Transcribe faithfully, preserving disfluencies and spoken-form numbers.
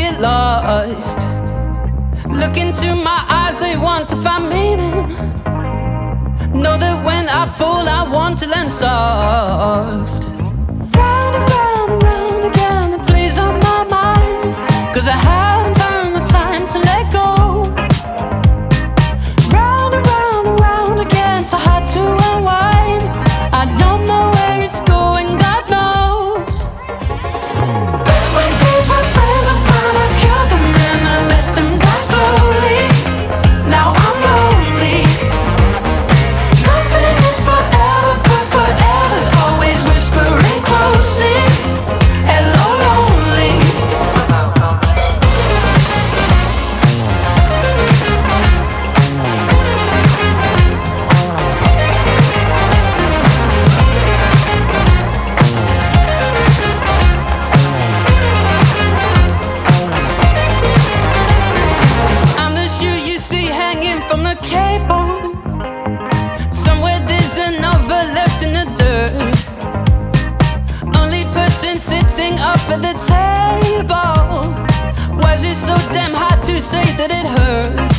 get lost. Look into my eyes, they want to find meaning. Know that when I fall, I want to land soft. Round and round and round again, it plays on my mind, 'cause I haven't found the time to let go. Round and round and round again, so hard to unwind. I don't know where it's going, God knows. But when days were friends, I'm gonna kill them and I let them die slowly. Now I'm lonely. Nothing is forever, but forever's always whispering closely. Hello, lonely. I'm the shoe you see hanging from the cable. Somewhere there's another left in the dirt. Only person sitting up at the table. Why is it so damn hard to say that it hurts?